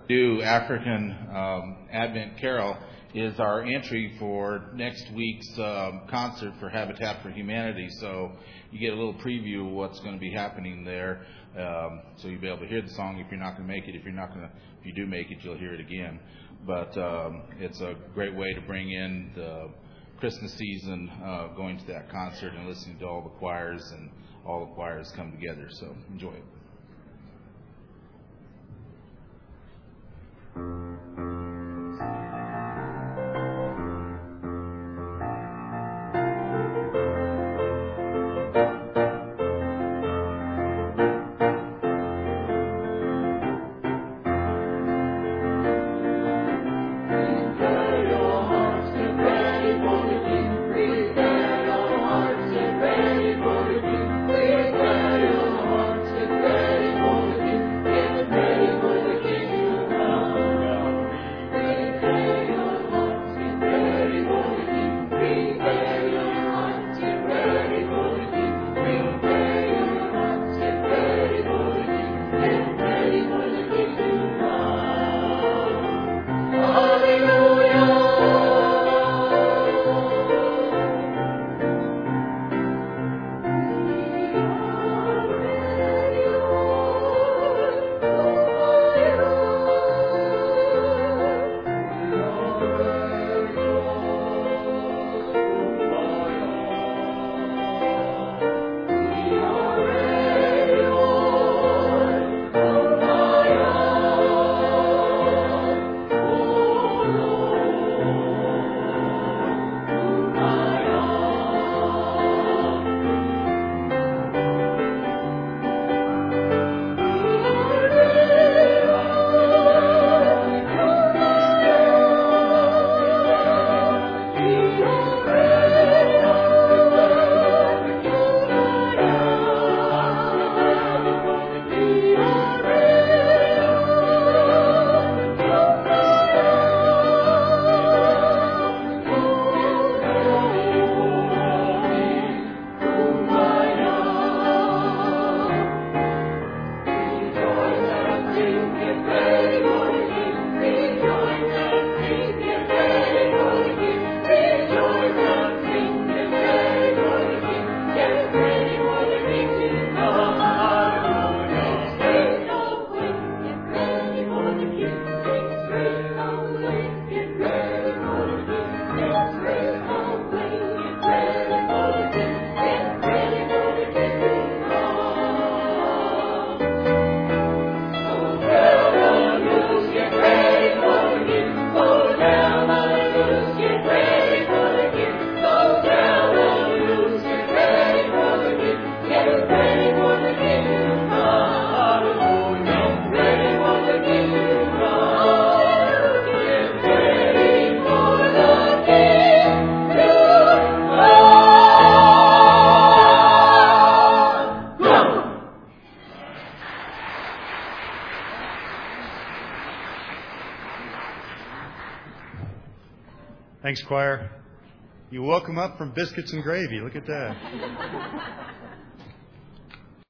New African Advent Carol is our entry for next week's concert for Habitat for Humanity. So you get a little preview of what's going to be happening there. So you'll be able to hear the song if you're not going to make it. If you do make it, you'll hear it again. But it's a great way to bring in the Christmas season, going to that concert and listening to all the choirs, and all the choirs come together. So enjoy it. Thanks, choir. You woke them up from biscuits and gravy. Look at that.